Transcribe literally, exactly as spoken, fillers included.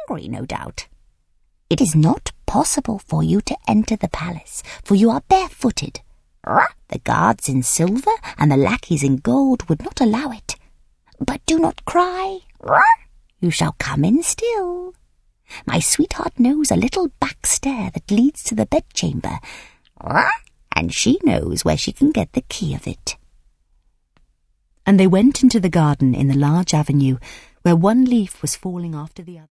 story, no doubt. It is not possible for you to enter the palace, for you are barefooted. The guards in silver and the lackeys in gold would not allow it. But do not cry. You shall come in still. My sweetheart knows a little back stair that leads to the bedchamber, and she knows where she can get the key of it." And they went into the garden in the large avenue, where one leaf was falling after the other.